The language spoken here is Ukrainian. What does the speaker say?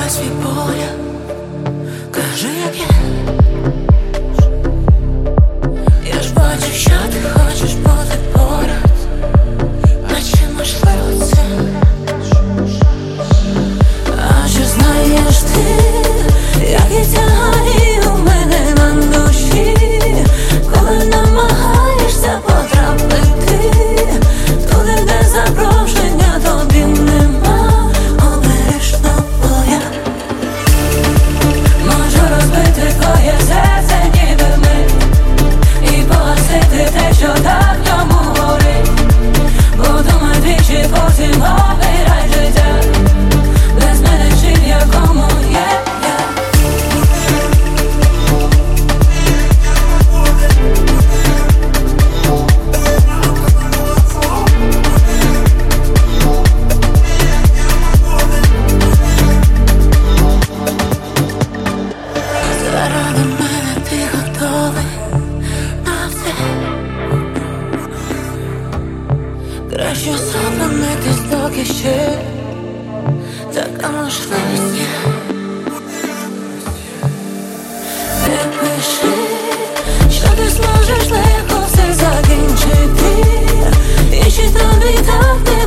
свій поля, кажи, як є. Я ж бачу, що ти хочеш бути поряд, наче можливо це. А чи знаєш ти, як і тягає у мене на душі, коли намагаєшся потрапити туди, де запрошення тобі нема. Обережно, бо я можу розбити твоє серце ніби мить і погасити те, що так в ньому горить. Подумай двічі, потім обирай життя без мене, чи в якому є я. Заради мене ти готовий на все. Краще зупинитись, доки ще така можливість є. Не пиши, що ти зможеш легко все закінчити, і чи тобі так не